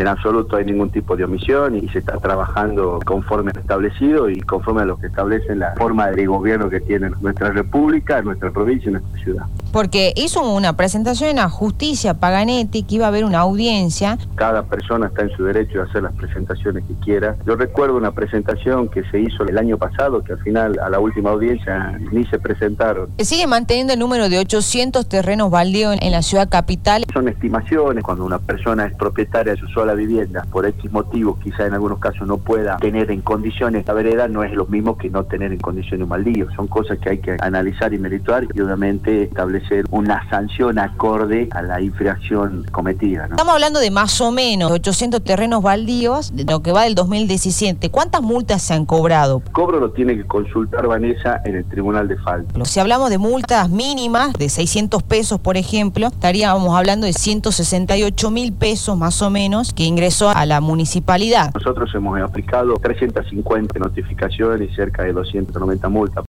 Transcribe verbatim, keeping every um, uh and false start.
En absoluto hay ningún tipo de omisión y se está trabajando conforme a lo establecido y conforme a lo que establece la forma de gobierno que tiene nuestra república, nuestra provincia y nuestra ciudad. Porque hizo una presentación en la justicia, Paganetti, que iba a haber una audiencia. Cada persona está en su derecho de hacer las presentaciones que quiera. Yo recuerdo una presentación que se hizo el año pasado, que al final a la última audiencia ni se presentaron. Sigue manteniendo el número de ochocientos terrenos baldíos en la ciudad capital. Son estimaciones, cuando una persona es propietaria de su sola vivienda, por X motivos, quizá en algunos casos no pueda tener en condiciones la vereda, no es lo mismo que no tener en condiciones un baldío. Son cosas que hay que analizar y merituar y obviamente establecer una sanción acorde a la infracción cometida, ¿no? Estamos hablando de más o menos ochocientos terrenos baldíos, de lo que va del dos mil diecisiete. ¿Cuántas multas se han cobrado? El cobro lo tiene que consultar Vanessa en el Tribunal de Faltas. Si hablamos de multas mínimas de seiscientos pesos, por ejemplo, estaríamos hablando de ciento sesenta y ocho mil pesos más o menos que ingresó a la municipalidad. Nosotros hemos aplicado trescientas cincuenta notificaciones y cerca de doscientas noventa multas.